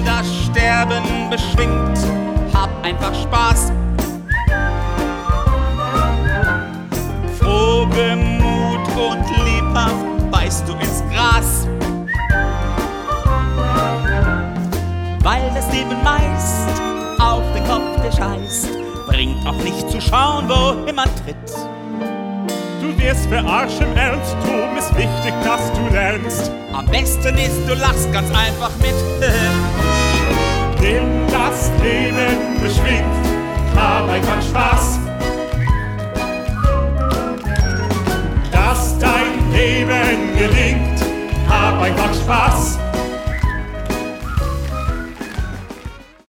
das Sterben beschwingt. Hab einfach Spaß. Frohgemut und lebhaft beißt du ins Gras. Weil das Leben meist auf den Kopf dir scheißt, bringt auch nicht zu schauen, wohin man tritt. Du wirst verarscht im Ernst, drum ist wichtig, dass du lernst. Am besten ist, du lachst ganz einfach mit. Denn das Leben beschwingt, hab einfach Spaß. Dass dein Leben gelingt, hab einfach Spaß.